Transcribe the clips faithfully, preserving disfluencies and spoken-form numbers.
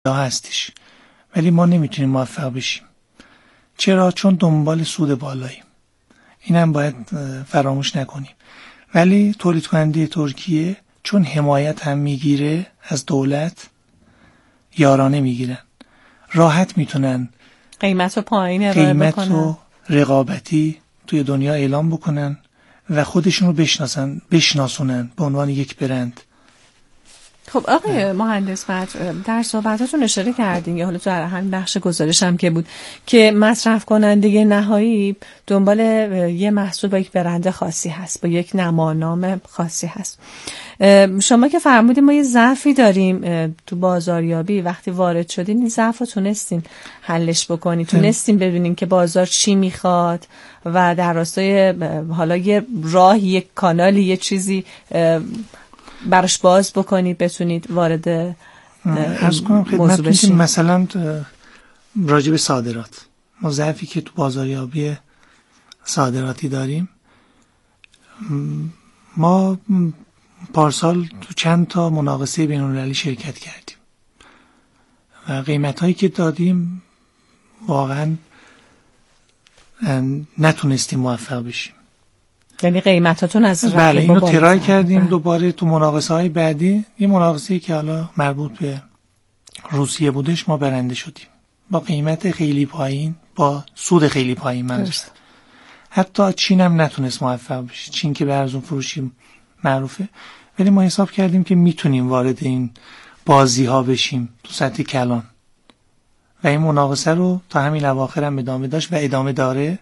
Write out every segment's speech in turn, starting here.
هستش، ولی ما نمیتونیم موفق بشیم. چرا؟ چون دنبال سود بالاییم. اینم باید فراموش نکنیم. ولی تولید کننده ترکیه چون حمایت هم میگیره از دولت، یارانه میگیرن، راحت میتونن قیمت رو پایین ارائه بکنن، قیمت رو رقابتی توی دنیا اعلام بکنن و خودشون رو بشناسن بشناسونن به عنوان یک برند. خب آقای مهندس فتح، در صحبتاتون اشاره کردین یا حالا تو همین بخش گزارش هم که بود که مصرف کننده نهایی دنبال یه محصول با یک برند خاصی هست، با یک نمانام خاصی هست. شما که فرمودین ما یه ضعفی داریم تو بازاریابی، وقتی وارد شدین این ضعف رو تونستین حلش بکنین، تونستین ببینین که بازار چی میخواد و در راستای حالا یه راه، یک کانالی، یه چیزی براش باز بکنید بتونید وارد عرض کنم خدمتتون که مثلا راجع به صادرات، ما ضعفی که تو بازاریابی صادراتی داریم، ما پارسال تو چند تا مناقصه بین‌المللی شرکت کردیم و قیمت‌هایی که دادیم واقعا نتونستیم موفق بشیم. یعنی قیمتاتون از رقیبا بله، اینو ترای کردیم دوباره تو مناقصه های بعدی. یه مناقصه‌ای که حالا مربوط به روسیه بودش ما برنده شدیم با قیمت خیلی پایین، با سود خیلی پایین. من حتی چین هم نتونست موفق بشه، چین که به ارزون فروشی معروفه، ولی ما حساب کردیم که میتونیم وارد این بازی ها بشیم تو سطح کلان و این مناقصه رو تا همین اواخر هم ادامه داشت و ادامه داره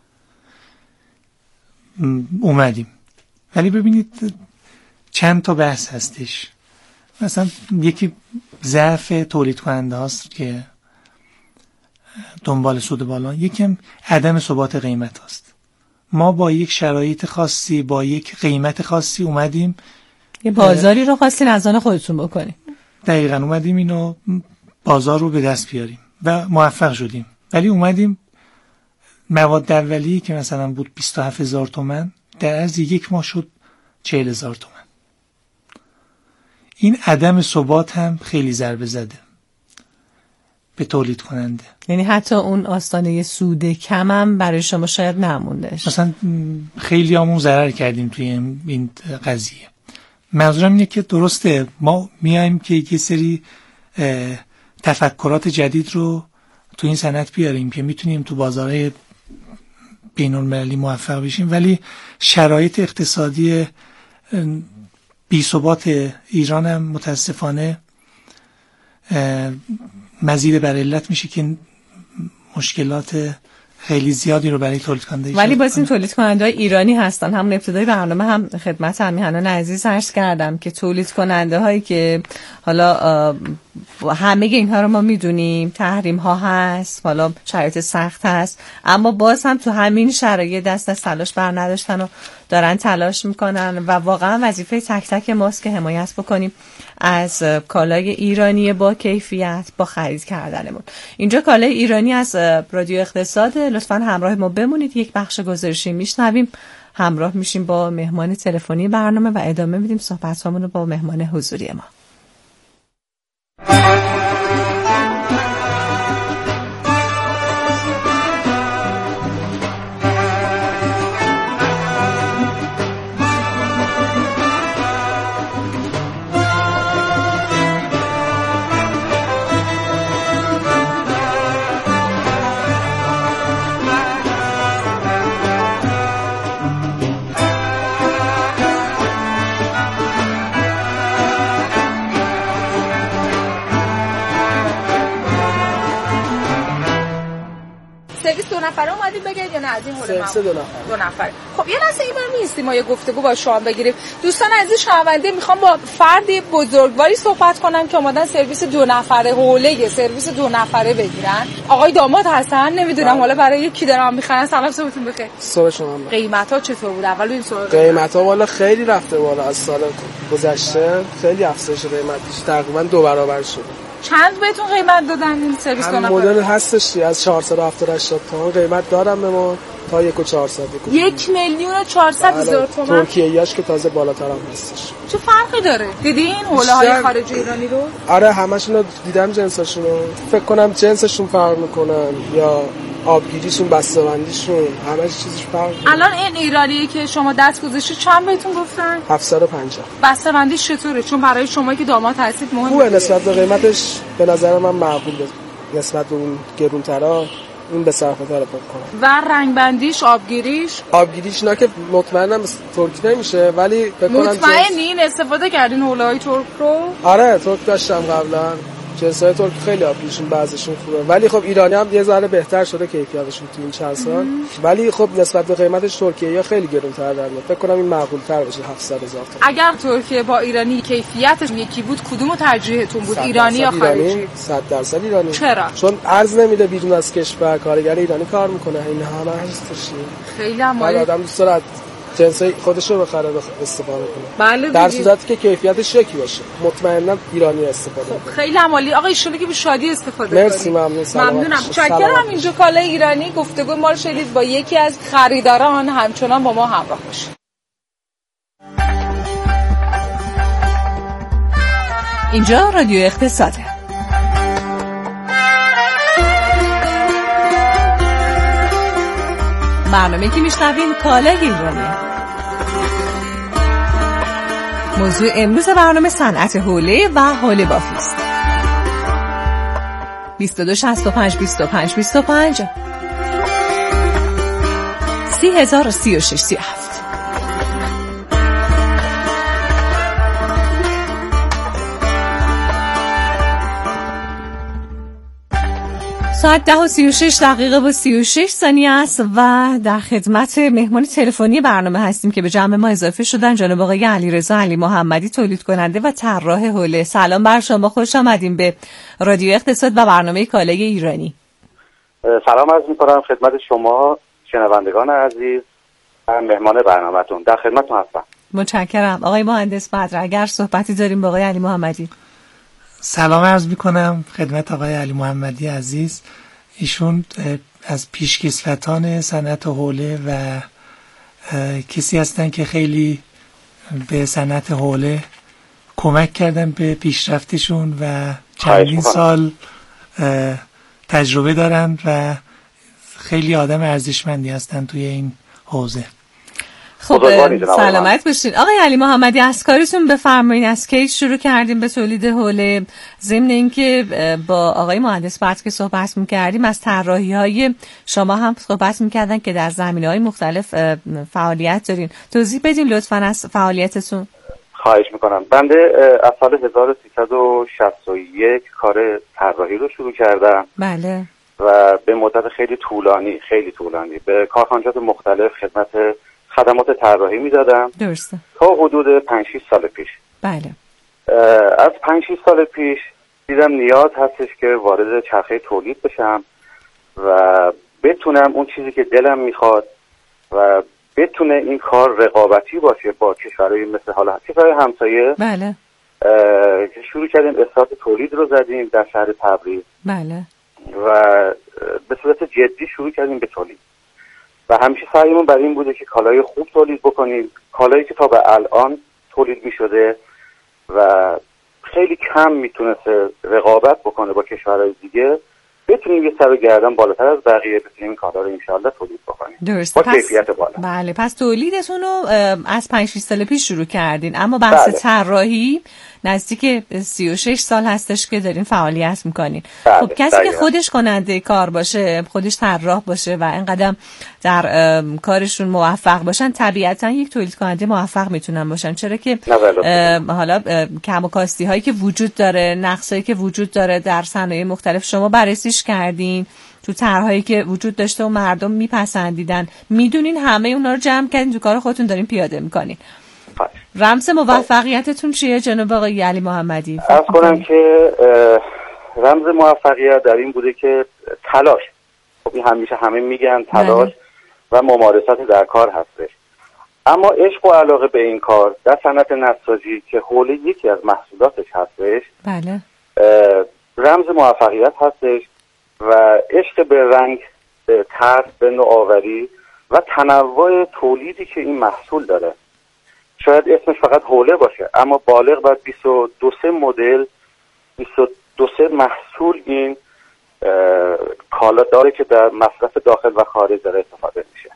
اومدیم. ولی ببینید چند تا بحث هستش. مثلا یکی ضعف تولید کننده هاست که دنبال سود بالا، یکم عدم ثبات قیمت هاست. ما با یک شرایط خاصی، با یک قیمت خاصی اومدیم یه بازاری رو خواستین از آن خودتون بکنیم. دقیقاً اومدیم اینو بازار رو به دست بیاریم و موفق شدیم. ولی اومدیم مواد اولیه‌ای که مثلا بود بیست و هفت هزار تومان در عرض یک ماه شد چهل هزار تومان. این عدم ثبات هم خیلی ضربه زده به تولید کننده. یعنی حتی اون آستانه سود کم هم برای شما شاید نموندش. مثلا خیلی همون ضرر کردیم توی این قضیه. منظورم اینه که درسته ما میایم که یه سری تفکرات جدید رو تو این صنعت بیاریم که میتونیم تو بازارهای بین‌المللی موفق بشیم، ولی شرایط اقتصادی بی‌ثبات ایران هم متاسفانه مزید بر علت میشه که مشکلات خیلی زیادی رو برای تولید کننده. ولی باز این تولید کننده‌های ایرانی هستن. همون ابتدای برنامه هم خدمت امیهنان عزیز عرض کردم که تولید کننده هایی که حالا همه اینها رو ما میدونیم، تحریم ها هست، حالا شرایط سخت هست، اما باز هم تو همین شرایط دست از تلاش بر نداشتن و دارن تلاش میکنن و واقعا وظیفه تک تک ماست که حمایت بکنیم از کالای ایرانی با کیفیت، با خرید کردنمون. اینجا کالای ایرانی از رادیو اقتصاد، لطفاً همراه ما بمونید. یک بخش گزارشی میشنویم، همراه میشیم با مهمان تلفنی برنامه و ادامه میدیم صحبتامون رو با مهمان حضوری ما. دو نفره اومدید بگید یا نه از این مورد سه دو نفر دو نفر. خب یه لحظه این برام نیستی ما یه گفتگو با شما بگیریم. دوستان عزیز شنونده، میخوام با فردی بزرگواری صحبت کنم که اومدن سرویس دو نفره، حوله سرویس دو نفره بگیرن. آقای داماد هستن؟ نمیدونم حالا برای کی دارم میخرن. سلام، صبحتون بخیر. صبح شما بخیر. قیمتا چطور بود؟ اول این سوال. قیمتا والا خیلی رفته بالا، از سال گذشته خیلی افزایش قیمتش تقریبا دو برابر شد. چند بهتون قیمت دادن این سرویس دو نفره؟ مدل هستش از چهارصد و هفتاد و هشت تومان قیمت دارم به ما تا یک و چهارصد یک میلیون و چهارصد هزار تومان. ترکیه‌ایش که تازه بالاتر هم هستش. چه فرقی داره؟ دیدین حوله‌های خارج ایرانی رو؟ آره همشون رو دیدم، جنساشون رو. فکر کنم جنسشون فرق میکنن یا آبگیریشون، بسته‌بندیشون، همه چیزش فرق میکنه. الان این ایرانیه که شما دست گذاشتید چند بهتون گفتن؟ هفتصد و پنجاه. بسته‌بندیش چطوره؟ چون برای شما که داماد هستید مهمه. خوبه، نسبت به قیمتش به نظر من معقوله. نسبت به اون گرون‌ترا این به صرفه تره فکر کنم. و رنگ بندیش، آبگیریش آبگیریش نه که مطمئنم ترکی نمیشه، ولی فکر کنم مطمئنین استفاده کردین حوله‌های ترک رو؟ آره ترک داشتم قبلا. جنسای ترک خیلی آبگیریشون بعضیشون خوبه، ولی خب ایرانی هم یه ذره بهتر شده کیفیتشون تو این چند سال. ولی خب نسبت به قیمتش ترکیه خیلی گرون‌تر در میاد. فکر کنم این معقول‌تر بشه هفتصد هزار تومان. اگر ترکیه با ایرانی کیفیتش یکی بود کدومو ترجیحتون بود، ایرانی یا خارجی؟ صد درصد ایرانی. چرا؟ چون ارز نمیده بیرون از کشور، کارگر ایرانی کار میکنه، این همه هستش. خیلی هم مالی آدم دوست داره جنسای خودش رو بخره استفاده کنه. بله در صورتی که کیفیتش یکی باشه مطمئنا ایرانی استفاده کنه. خیلی عالی آقا، ایشون که به شادی استفاده کنید. مرسی، ممنون. ممنونم. چاکرم. اینجا کالای ایرانی گفتگو ما رو شدید با یکی از خریداران، همچنان با ما همراه باشید. اینجا رادیو اقتصاده. برنامه که میشنوین کالای ایرانی. موضوع امروز برنامه صنعت حوله و حوله بافی است. بیست و دو شصت و پنج بیست و پنج بیست و پنج سی هزار و سی و شش سی و هفت. ساعت ده و سی و شش دقیقه و سی و شش ثانیه است و در خدمت مهمان تلفنی برنامه هستیم که به جمع ما اضافه شدن جناب آقای علیرضا علی محمدی، تولید کننده و طراح حوله. سلام بر شما، خوش آمدیم به رادیو اقتصاد و برنامه کالای ایرانی. سلام عرض می‌کنم خدمت شما شنوندگان عزیز و مهمان برنامه‌تون. در خدمتتون هستم. متشکرم. آقای مهندس بدر، اگر صحبتی داریم با آقای علی محمدی. سلام عرض میکنم خدمت آقای علی محمدی عزیز. ایشون از پیشکسوتان صنعت حوله و کسی هستن که خیلی به صنعت حوله کمک کردن به پیشرفتشون و چندین سال تجربه دارن و خیلی آدم ارزشمندی هستن توی این حوزه. خب سلامت باشین. آقای علی محمدی، از کارتون بفرمایید. از کی شروع کردیم به تولید حوله؟ ضمن اینکه با آقای مهندس بدر که صحبت می‌کردیم از طراحی‌های شما هم صحبت می‌کردن که در زمینه‌های مختلف فعالیت دارین. توضیح بدین لطفاً از فعالیتتون. خواهش می‌کنم. بنده از سال هزار و سیصد و شصت و یک کار طراحی رو شروع کردم. بله. و به مدت خیلی طولانی خیلی طولانی به کارخانجات مختلف خدمت خدمات طراحی میدادم. درسته. تا حدود پنج شش سال پیش. بله. از پنج شش سال پیش دیدم نیاز هستش که وارد چرخه تولید بشم و بتونم اون چیزی که دلم میخواد و بتونه این کار رقابتی باشه با کشورهای مثل حالا کشورهای همسایه. بله. شروع کردیم استارت تولید رو زدیم در شهر تبریز. بله. و به صورت جدی شروع کردیم به تولید. و همیشه سعیمون برای این بوده که کالای خوب تولید بکنیم، کالایی که تا به الان تولید می شده و خیلی کم میتونسته رقابت بکنه با کشورهای دیگه، بتونیم یه سر و گردن بالاتر از بقیه بتونیم کالا رو انشالله تولید بکنیم. درست. با پس کیفیت بالا. بله، پس تولیدتون رو از پنج شش سال پیش شروع کردین، اما بحث بله. طراحی نزدیک سی و شش سال هستش که دارین فعالیت میکنین. بله. خب کسی دقیقا. که خودش کننده کار باشه، خودش طراح باشه و اینقدر در کارشون موفق باشن، طبیعتا یک تولید کننده موفق میتونن باشن، چرا که حالا کم و کاستی هایی که وجود داره، نقصایی که وجود داره در صنایع مختلف شما بررسیش کردین تو طرحهایی که وجود داشته و مردم میپسندیدن، میدونین همه اونا رو جمع کردین تو کار خودتون دارین پیاده میکنین. رمز موفقیتتون چیه جناب آقای علی محمدی؟ عرض کنم که رمز موفقیت در این بوده که تلاش. خب این همیشه همه میگن تلاش و ممارست در کار هستش، اما عشق و علاقه به این کار در صنعت نساجی که حوله یکی از محصولاتش هستش، بله، رمز موفقیت هستش و عشق به رنگ، به طرح، به نوآوری و تنوع تولیدی که این محصول داره. شاید اسمش فقط حوله باشه اما بالغ بر بیست و دو مدل بیست و دو محصول این کالا داره که در مصرف داخل و خارج داره استفاده میشه.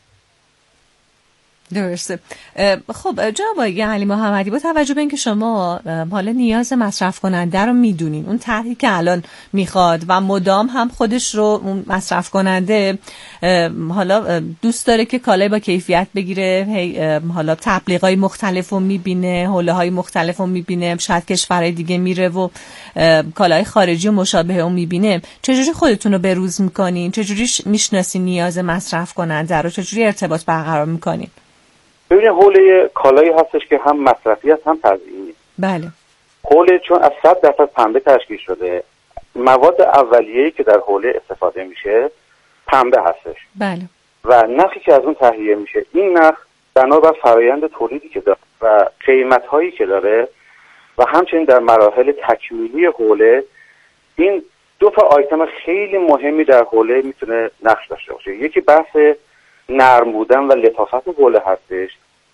درسته. خب جناب آقای علی محمدی، با توجه به اینکه شما حالا نیاز مصرف کننده رو میدونین، اون طرحی که الان میخواد و مدام هم خودش رو اون مصرف کننده حالا دوست داره که کالای با کیفیت بگیره، حالا تبلیغای مختلف رو میبینه، حوله های مختلف رو میبینه، شاید کشورهای دیگه میره و کالای خارجی و مشابه اون میبینه، چجوری خودتون رو بروز میکنین؟ چجوری میشناسین نیاز مصرف کننده رو؟ چجوری ارتباط برقرار میکنین؟ ببینید حوله کالایی هستش که هم مصرفی است هم تزیینی. بله. حوله چون از صد درصد پنبه تشکیل شده، مواد اولیه‌ای که در حوله استفاده میشه پنبه هستش. بله. و نخی که از اون تهیه میشه، این نخ بنابر فرایند تولیدی که داره و قیمت‌هایی که داره و همچنین در مراحل تکمیلی حوله، این دو تا آیتم خیلی مهمی در حوله میتونه نقش داشته باشه. یکی بحث نرم بودن و لطافت حوله هستش.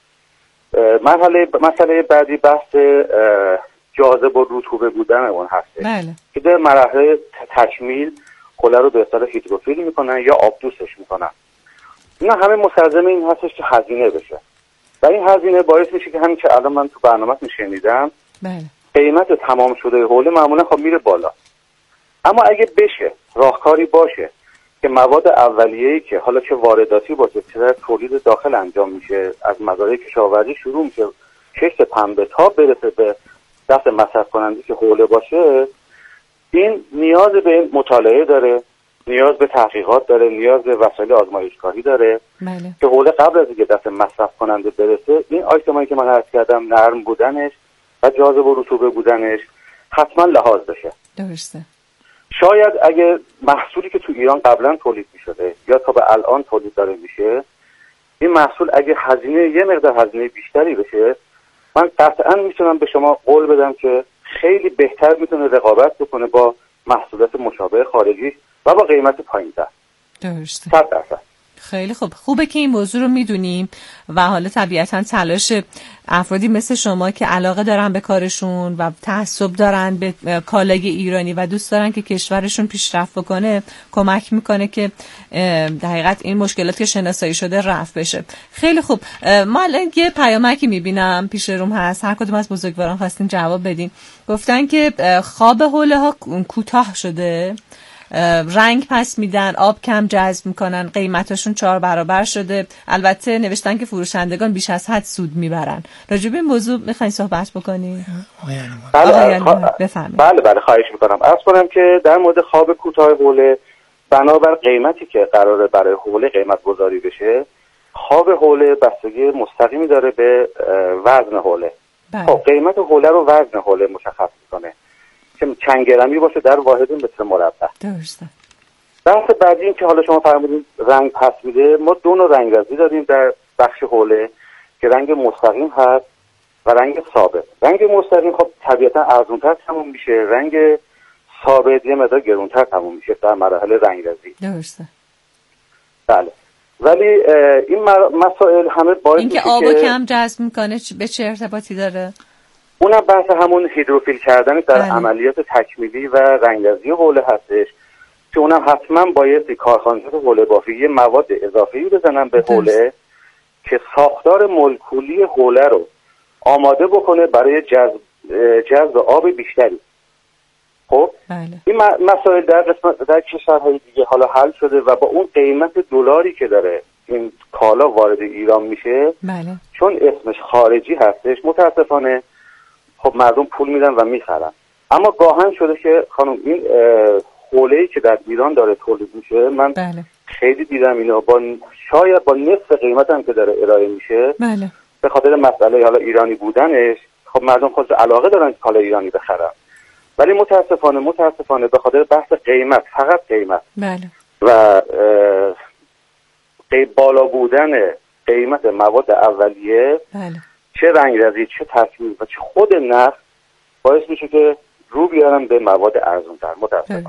مرحله مسئله بعدی بحث جاذب و رطوبه بودن اون هستش. بله. که در مرحله تکمیل حوله رو به اصطلاح هیدروفیل میکنن یا آبدوسش میکنن. اینا همه مستلزم این هستش که هزینه بشه و این هزینه باعث میشه که همین که الان من تو برنامه میشنیدم، بله، قیمت تمام شده حوله معمولا خب میره بالا. اما اگه بشه راهکاری باشه که مواد اولیه‌ای که حالا چه وارداتی باشه چه در تولید داخل انجام میشه، از مزارع کشاورزی شروع میشه کشت پنبه تا برسه به دست مصرف کننده که حوله باشه، این نیاز به مطالعه داره، نیاز به تحقیقات داره، نیاز به وسایل آزمایشگاهی داره. بله. که حوله قبل از اینکه دست مصرف کننده برسه، این آیتمایی که من عرض کردم، نرم بودنش و جاذب و رطوبه بودنش حتما لحاظ بشه. درسته. شاید اگه محصولی که تو ایران قبلا تولید می شده یا تا به الان تولید داره میشه، این محصول اگه هزینه یه مقدار هزینه بیشتری بشه، من قطعا میتونم به شما قول بدم که خیلی بهتر میتونه رقابت بکنه با محصولات مشابه خارجی و با قیمت پایین‌تر. درسته. صد درصد. خیلی خوب. خوبه که این موضوع رو میدونیم و حالا طبیعتا تلاش افرادی مثل شما که علاقه دارن به کارشون و تعصب دارن به کالای ایرانی و دوست دارن که کشورشون پیشرفت بکنه کمک میکنه که در حقیقت این مشکلات که شناسایی شده رفع بشه. خیلی خوب. ما الان یه پیامکی میبینم پیش روم هست، هر کدوم از بزرگواران خواستین جواب بدین. گفتن که خواب حوله ها کوتاه شده، رنگ پس میدن، آب کم جذب میکنن، قیمتاشون چهار برابر شده. البته نوشتن که فروشندگان بیش از حد سود میبرن. راجع به این موضوع میخواین صحبت بکنی؟ بله بفرمایید. بله بله خواهش میکنم. عرض کنم که در مورد خواب کوتاه حوله، بنابر قیمتی که قراره برای حوله قیمت گذاری بشه، خواب حوله بستگی مستقیمی داره به وزن حوله. خب قیمت حوله رو وزن حوله مشخص میکنه که چند گرمی باشه در واحد متر مربع. درسته. بحث بعدی این که حالا شما فرمودید رنگ پس میده، ما دو نوع رنگرزی داریم در بخش حوله که رنگ مستقیم هست و رنگ ثابت. رنگ مستقیم خب طبیعتا ارزان‌تر تموم میشه، رنگ ثابت یه مقدار گرونتر تموم میشه در مراحل رنگرزی. درسته. بله. ولی این مسائل همه باعث این که آبو کم جذب میکنه به چه ارتباطی داره؟ اونم بحث همون هیدروفیل کردن در بله. عملیات تکمیلی و رنگرزی حوله هستش که اونم حتما بایستی کارخانجات حوله بافی یه مواد اضافه‌ای بزنن به حوله که ساختار مولکولی حوله رو آماده بکنه برای جذب جذب آب بیشتری. خب بله. این مسائل در قسمت در کشورهای دیگه حالا حل شده و با اون قیمت دلاری که داره این کالا وارد ایران میشه، بله. چون اسمش خارجی هستش متاسفانه خب مردم پول میدن و میخرن. اما گاهن شده که خانم این حوله‌ای که در ایران داره تولید میشه، من بله. خیلی دیدم اینو با شاید با نصف قیمت هم که داره ارائه میشه، بله. به خاطر مسئله حالا ایرانی بودنش، خب مردم خود علاقه دارن که کالا ایرانی بخرن، ولی متاسفانه متاسفانه به خاطر بحث قیمت، فقط قیمت بله. و قیب بالا بودن قیمت مواد اولیه، بله. چه رنگرزی چه ترکیب و چه خود نرخ باعث میشه که رو بیارن به مواد ارزان‌تر. متاسفانه.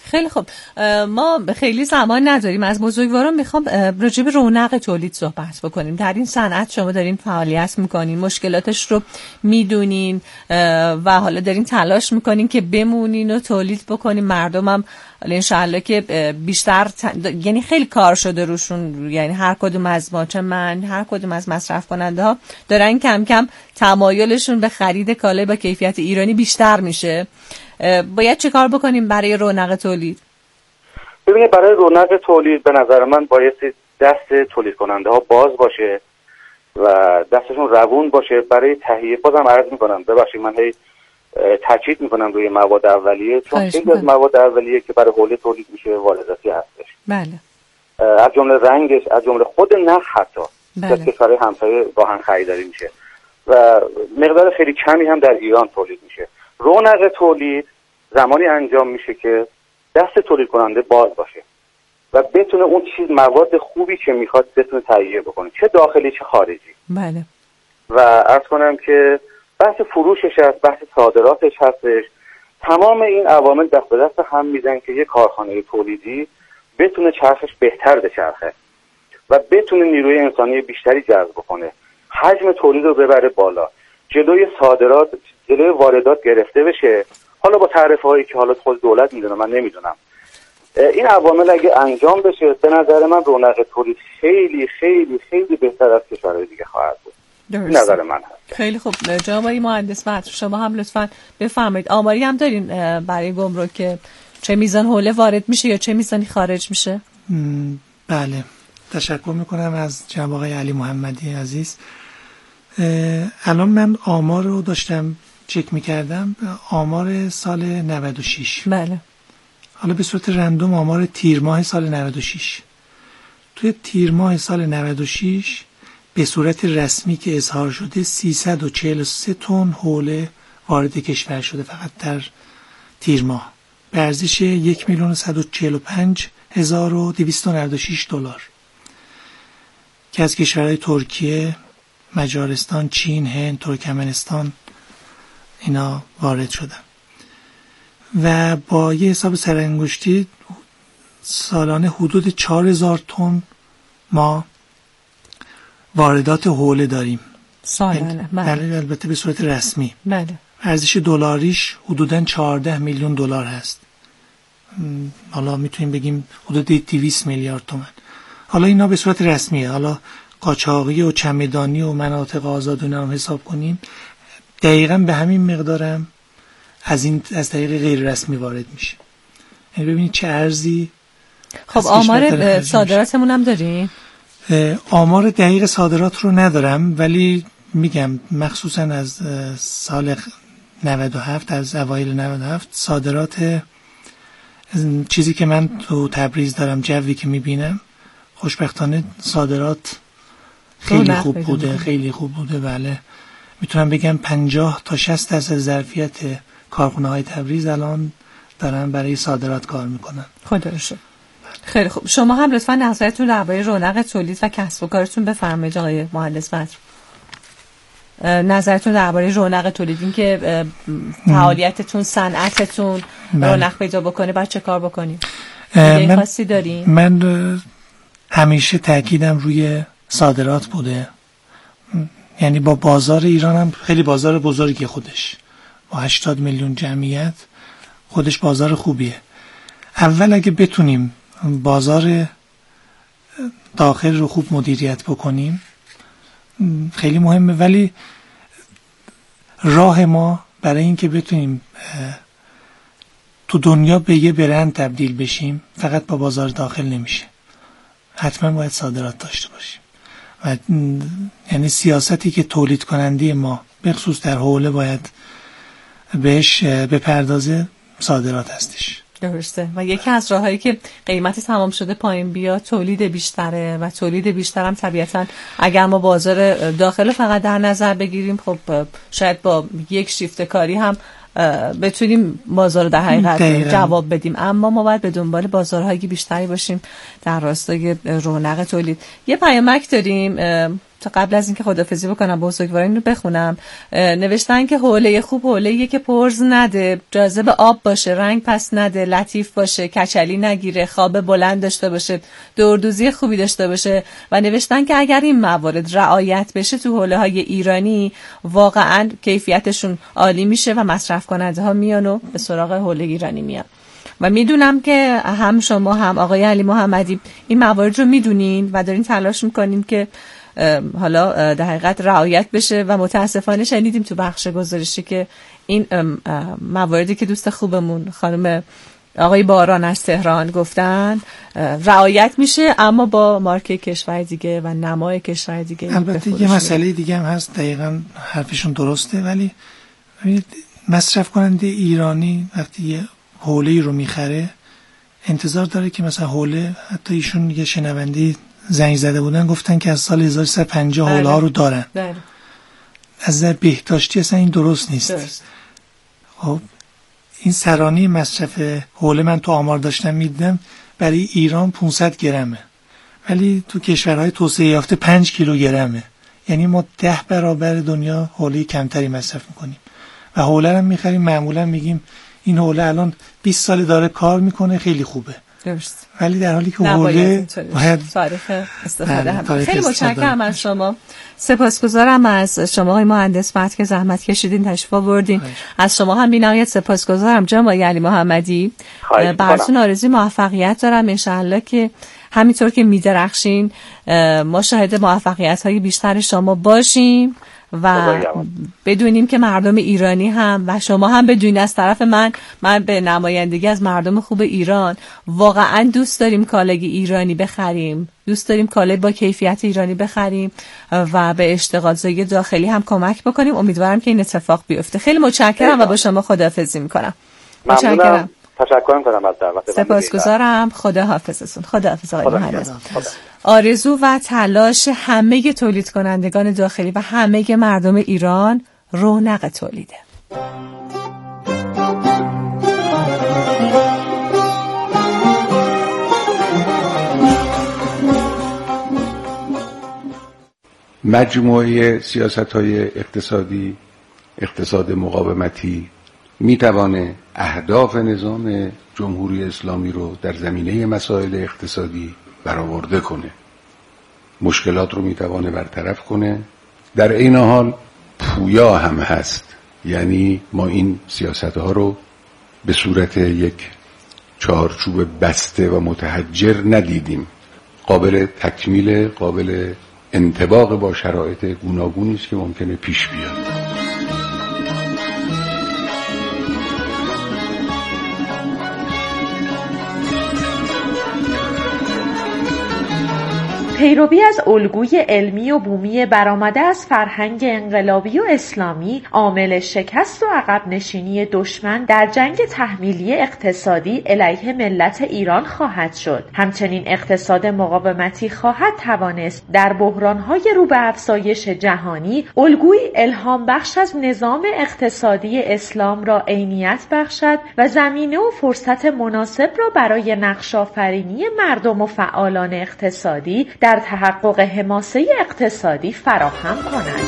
خیلی خوب، ما خیلی زمان نداریم. از بزرگواران میخوام راجع به رونق تولید صحبت بکنیم. در این صنعت شما دارین فعالیت میکنین، مشکلاتش رو میدونین و حالا دارین تلاش میکنین که بمونین و تولید بکنین. مردم هم انشالله که بیشتر ت... یعنی خیلی کار شده روشون، یعنی هر کدوم از ما، چه من، هر کدوم از مصرف کننده ها دارن کم کم تمایلشون به خرید کالای با کیفیت ایرانی بیشتر میشه. باید چه کار بکنیم برای رونق تولید؟ ببینید، برای رونق تولید به نظر من باید دست تولید کننده ها باز باشه و دستشون روون باشه برای تهیه. بازم عرض میکنم، ببخشید من هی تاکید میکنم روی مواد اولیه، چون خیلی از مواد اولیه که برای حوله تولید میشه وارداتی هستش. بله. از جمله رنگش، از جمله خود نخ حتی که کشورهای همسایه با هم خریداری میشه و مقدار خیلی کمی هم در ایران تولید میشه. رونق تولید زمانی انجام میشه که دست تولید کننده باز باشه و بتونه اون چیز مواد خوبی که میخواد بتونه تهیه بکنه، چه داخلی چه خارجی. بله. و عرض کنم که بحث فروشش هست، بحث صادراتش هستش. تمام این عوامل دست به دست هم میزن که یه کارخانه تولیدی بتونه چرخش بهتر بچرخه و بتونه نیروی انسانی بیشتری جذب کنه، حجم تولید رو ببره بالا، جلوی صادرات، جلوی واردات گرفته بشه. حالا با تعرفه هایی که حالا خود دولت میدونه، من نمیدونم. این عوامل اگه انجام بشه به نظر من رونق تولید خیلی خیلی خیلی بهتر از کشورهای دیگه خواهد بود. این نظر من هست. خیلی خوب. جناب مهندس متر، شما هم لطفاً بفرمایید. آماری هم دارین برای گمرک که چه میزان حوله وارد میشه یا چه میزانی خارج میشه؟ بله، تشکر میکنم از جناب آقای علی محمدی عزیز. الان من آمار رو داشتم چک میکردم، آمار سال نود و شش. بله. حالا به صورت رندوم آمار تیر ماه سال نود و شش. توی تیر ماه سال نود و شش به صورت رسمی که اظهار شده سیصد و چهل و سه تن حوله وارد کشور شده فقط در تیر ماه به ارزش یک میلیون و صد و چهل و پنج هزار و دویست و نود و شش دلار که از کشورهای ترکیه، مجارستان، چین، هند، ترکمنستان اینا وارد شدن و با یه حساب سرانگشتی سالانه حدود چهار هزار تن ما واردات حوله داریم سالانه. بله، البته به صورت رسمی. بله. ارزش دلاریش حدوداً چهارده میلیون دلار هست. حالا میتونیم بگیم حدود دویست میلیارد تومان. حالا اینا به صورت رسمیه. حالا قاچاقی و چمدانی و مناطق آزاد اینا هم حساب کنیم، دقیقاً به همین مقدارم از این از طریق غیر رسمی وارد میشه. یعنی ببینید چه ارزی. خب آمار صادراتمون هم داریم؟ آمار دقیق صادرات رو ندارم، ولی میگم مخصوصا از سال نود و هفت، از اوایل نود و هفت صادرات، چیزی که من تو تبریز دارم، جوی که میبینم، خوشبختانه صادرات خیلی خوب بوده، خیلی خوب بوده. بله، میتونم بگم پنجاه تا شصت درصد ظرفیت کارخونه های تبریز الان دارن برای صادرات کار میکنن. خدا رو شکر. خیلی خوب. شما هم لطفاً نظرتون درباره رونق تولید و کسب و کارتون بفرمایید آقای مهندس متر. نظرتون درباره رونق تولید، این که فعالیتتون، صنعتتون رونق پیدا بکنه، بعد چه کار بکنیم؟ ایده خاصی دارین؟ من همیشه تاکیدم روی صادرات بوده. یعنی با بازار ایران هم خیلی بازار بزرگی، خودش با هشتاد میلیون جمعیت خودش بازار خوبیه. اول اگه بتونیم بازار داخل رو خوب مدیریت بکنیم خیلی مهمه، ولی راه ما برای این که بتونیم تو دنیا به یه برند تبدیل بشیم فقط با بازار داخل نمیشه، حتما باید صادرات داشته باشیم. و یعنی سیاستی که تولید کننده ما به خصوص در حوله باید بهش بپردازه صادرات هستش. درسته. و یکی از راهایی که قیمت تمام شده پایین بیاد تولید بیشتره و تولید بیشتر هم طبیعتاً اگر ما بازار داخل فقط در نظر بگیریم، خب شاید با یک شیفت کاری هم بتونیم بازار در حقیقت دقیقا جواب بدیم، اما ما باید به دنبال بازارهایی بیشتری باشیم در راستای رونق تولید. یه پیامک داریم تا قبل از اینکه خدافظی بکنم بزرگواران رو بخونم. نوشتن که حوله خوب حوله‌ایه که پرز نده، جاذب آب باشه، رنگ پس نده، لطیف باشه، کچلی نگیره، خواب بلند داشته باشه، دوردوزی خوبی داشته باشه. و نوشتن که اگر این موارد رعایت بشه تو حوله‌های ایرانی واقعا کیفیتشون عالی میشه و مصرف کننده ها میان و به سراغ حوله ایرانی میان. و میدونم که هم شما هم آقای علی محمدی این موارد رو میدونین و دارین تلاش میکنین که حالا در حقیقت رعایت بشه و متاسفانه شنیدیم تو بخش گزارشی که این مواردی که دوست خوبمون خانم آقای باران از تهران گفتن رعایت میشه اما با مارک کشور دیگه و نمای کشور دیگه. البته یه مسئله دیگه هم هست، دقیقاً حرفشون درسته، ولی مصرف کننده ایرانی وقتی یه حوله رو میخره انتظار داره که مثلا حوله، حتی ایشون یه شنوندی زنگ زده بودن گفتن که از سال هزار و سیصد و پنجاه حوله ها رو دارن. بله. از نظر بهداشتی اصلا این درست نیست. درست. خب این سرانی مصرف حوله من تو آمار داشتم میدیدم برای ایران پانصد گرمه، ولی تو کشورهای توسعه یافته پنج کیلوگرمه. یعنی ما ده برابر دنیا حوله کمتری مصرف میکنیم و حوله رو میخریم معمولا میگیم این حوله الان بیست سال داره کار میکنه خیلی خوبه. درست. ولی در حالی که حوله باید تاریخ استفاده هم. خیلی متشکرم از شما. سپاسگزارم از شما آقای مهندس مهد که زحمت کشیدین تشریف آوردین. از شما هم بی‌نهایت سپاسگزارم جناب آقای علی محمدی. براتون آرزوی موفقیت دارم ان شاءالله که همینطور که میدرخشین ما شاهد موفقیت‌های بیشتر شما باشیم و بدونیم که مردم ایرانی هم و شما هم بدونید از طرف من من به نمایندگی از مردم خوب ایران واقعا دوست داریم کالای ایرانی بخریم، دوست داریم کالای با کیفیت ایرانی بخریم و به اشتغالزایی داخلی هم کمک بکنیم. امیدوارم که این اتفاق بیفته. خیلی متشکرم و با شما خداحافظی میکنم. متشکرم. تشکر میکنم از دعوتتون. سپاسگزارم. خدا حافظتون. خدا حافظ آقای مهندس. آرزو و تلاش همه تولید کنندگان داخلی و همه مردم ایران رونق تولیده. مجموعه سیاست‌های اقتصادی، اقتصاد مقاومتی میتوانه اهداف نظام جمهوری اسلامی رو در زمینه مسائل اقتصادی برآورده کنه، مشکلات رو میتوانه برطرف کنه، در این حال پویا هم هست. یعنی ما این سیاست ها رو به صورت یک چارچوب بسته و متحجر ندیدیم، قابل تکمیل، قابل انطباق با شرایط گوناگونی است که ممکنه پیش بیاد. پیروی از الگوی علمی و بومی برآمده از فرهنگ انقلابی و اسلامی عامل شکست و عقب نشینی دشمن در جنگ تحمیلی اقتصادی علیه ملت ایران خواهد شد. همچنین اقتصاد مقاومتی خواهد توانست در بحران‌های رو به افزایش جهانی الگوی الهام بخش از نظام اقتصادی اسلام را عینیت بخشد و زمینه و فرصت مناسب را برای نقش‌آفرینی مردم و فعالان اقتصادی در تحقق حماسه اقتصادی فراهم کند.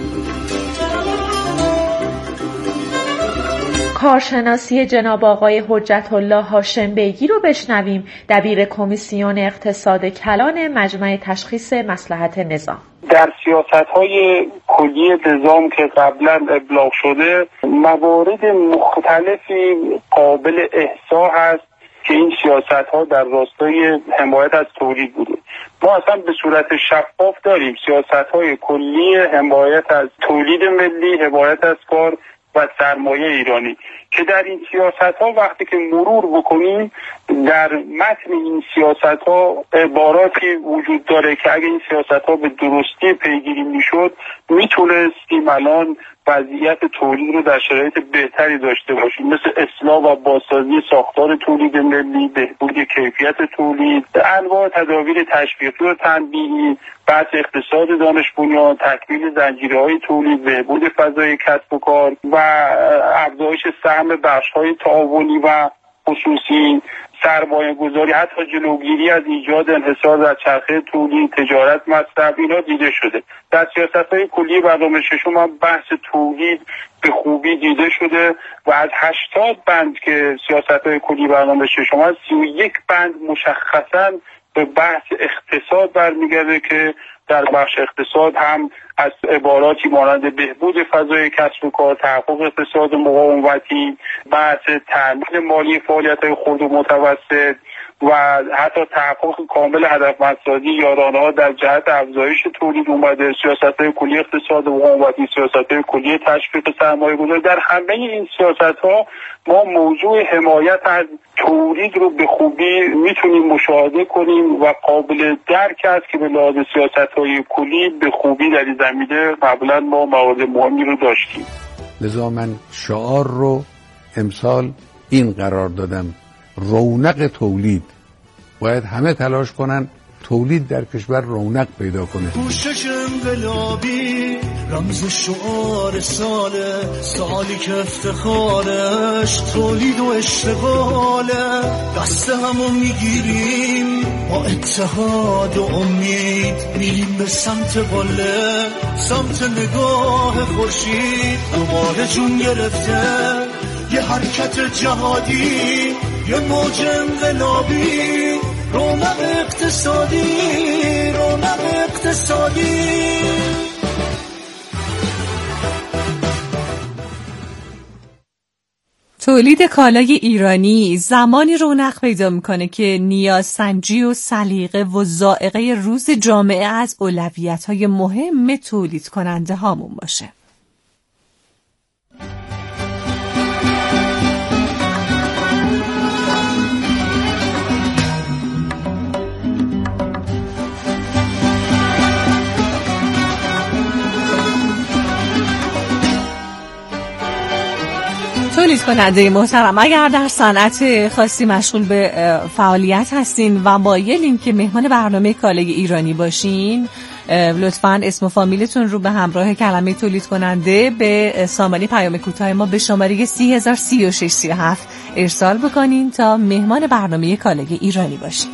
کارشناسی جناب آقای حجت الله هاشم بیگی رو بشنویم، دبیر کمیسیون اقتصاد کلان مجمع تشخیص مصلحت نظام. در سیاست‌های کلی نظام که قبلا ابلاغ شده موارد مختلفی قابل احصا هست که این سیاست‌ها در راستای حمایت از تولید بوده. ما اصلا به صورت شفاف داریم سیاست‌های کلی حمایت از تولید ملی، حمایت از کار و سرمایه ایرانی که در این سیاست‌ها وقتی که مرور بکنیم در متن این سیاست‌ها عباراتی وجود داره که اگه این سیاست‌ها به درستی پیگیری می‌شد میتونستیم الان وضعیت تولید رو در شرایط بهتری داشته باشیم، مثل اصلاح و بازسازی ساختار تولید ملی، بهبود کیفیت تولید، انواع تدابیر تشویقی و تنبیهی، بحث اقتصاد دانش بنیان، تکمیل زنجیره‌های تولید، بهبود فضای کسب و کار و افزایش سهم بخش‌های تعاونی و خصوصی، سرمایه گذاری، حتی جلوگیری از ایجاد انحصار در چرخه تولید، تجارت، مصرف، اینا دیده شده. در سیاست‌های کلی برنامه ششم هم بحث تولید به خوبی دیده شده و از هشتاد بند که سیاست‌های کلی برنامه ششم هست، سی و یک بند مشخصاً به بحث اقتصاد برمیگرده که در بخش اقتصاد هم از عباراتی مانند بهبود فضای کسب و کار، تحقق اقتصاد مقاومتی، بحث تامین مالی فعالیت‌های خرد و متوسط و حتی تحقق کامل هدفمندسازی یارانه‌ها در جهت افزایش تولید اومده. سیاست‌های کلی اقتصاد مقاومتی، سیاست‌های کلی تشویق سرمایه‌گذاری، در همه این سیاست‌ها ما موضوع حمایت از تولید رو به خوبی میتونیم مشاهده کنیم و قابل درک است که به لحاظ سیاست‌های کلی به خوبی در این زمینه قبلا ما موارد مهمی رو داشتیم. لذا من شعار رو امسال این قرار دادم: رونق تولید. باید همه تلاش کنن تولید در کشور رونق پیدا کنه. کوشش انقلابی رمز شعار ساله، سالی که افتخارش تولید و اشتغاله. دست همو میگیریم با اتحاد و امید، میریم به سمت باله، سمت نگاه خورشید. دوباره جون گرفته یه حرکت جهادی، یه موج انقلابی، رونق اقتصادی، رونق اقتصادی. تولید کالای ایرانی زمانی رونق پیدا میکنه که نیازسنجی و سلیقه و ذائقه روز جامعه از اولویت‌های مهم تولید کننده هامون باشه. تولید کننده محترم، اگر در صنعت خاصی مشغول به فعالیت هستین و مایلین که مهمان برنامه کالای ایرانی باشین، لطفاً اسم و فامیلتون رو به همراه کلمه تولید کننده به سامانه پیام کوتاه ما به شماره سی هزار سی و شش سی و هفت ارسال بکنین تا مهمان برنامه کالای ایرانی باشین.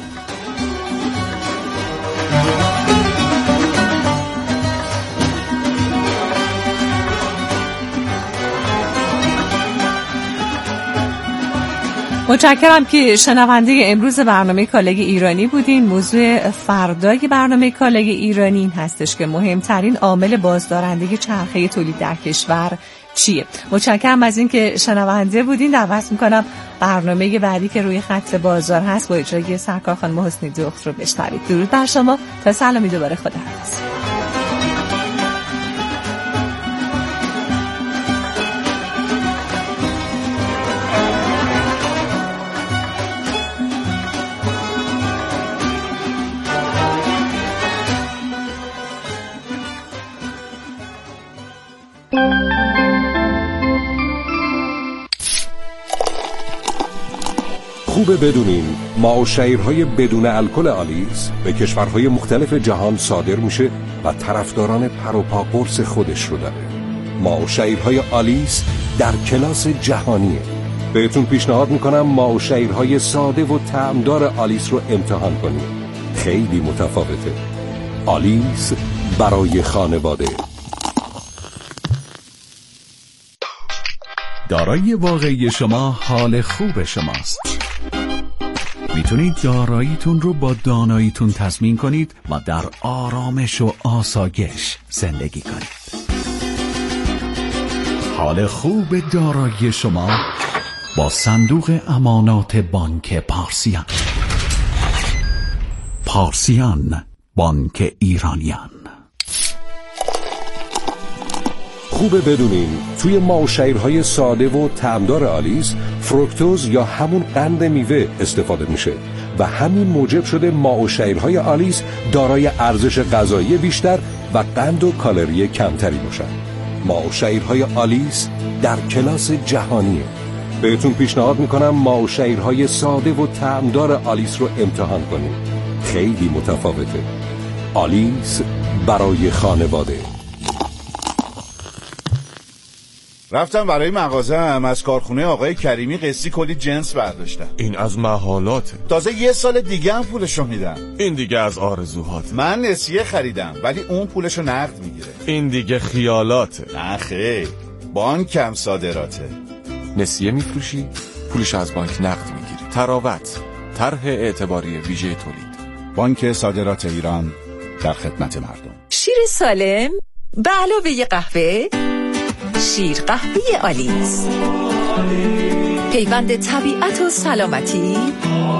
متشکرم که شنونده امروز برنامه کالای ایرانی بودین. موضوع فردای برنامه کالای ایرانی این هستش که مهمترین عامل بازدارنده چرخه تولید در کشور چیه. متشکرم از این که شنونده بودین. دعوت میکنم برنامه بعدی که روی خط بازار هست با اجرای سرکار خانم حسنی دخت رو بشنوید. درود بر شما، تا سلامی دوباره، خداحافظ. خوبه بدونین معاشیرهای بدون الکل آلیس به کشورهای مختلف جهان صادر میشه و طرفداران پر و پا قرص خودش رو داره. معاشیرهای آلیس در کلاس جهانیه. بهتون پیشنهاد میکنم معاشیرهای ساده و طعمدار آلیس رو امتحان کنید. خیلی متفاوته. آلیس برای خانواده. دارایی واقعی شما حال خوب شماست. میتونید داراییتون رو با داناییتون تضمین کنید و در آرامش و آسایش زندگی کنید. حال خوب دارایی شما با صندوق امانات بانک پارسیان. پارسیان، بانک ایرانیان. خوبه بدونین توی معاشیرهای ساده و طعمدار آلیس فروکتوز یا همون قند میوه استفاده میشه و همین موجب شده معاشیرهای آلیس دارای ارزش غذایی بیشتر و قند و کالری کمتری باشن. معاشیرهای آلیس در کلاس جهانیه. بهتون پیشنهاد میکنم معاشیرهای ساده و طعمدار آلیس رو امتحان کنید. خیلی متفاوته. آلیس برای خانواده. رفتم برای مغازه‌ام از کارخونه آقای کریمی قسطی کلی جنس برداشتم. این از محالاته. تازه یه سال دیگه هم پولشو میدم. این دیگه از آرزوهاته. من نسیه خریدم ولی اون پولشو نقد میگیره. این دیگه خیالاته. نه خیر، بانکم صادراته. نسیه میفروشی، پولش از بانک نقد میگیری. تراوت، طرح اعتباری ویژه تولید. بانک صادرات ایران در خدمت مردم. شیر سالم به علاوه قهوه، شیر قهوه آلیس، پیوند طبیعت و سلامتی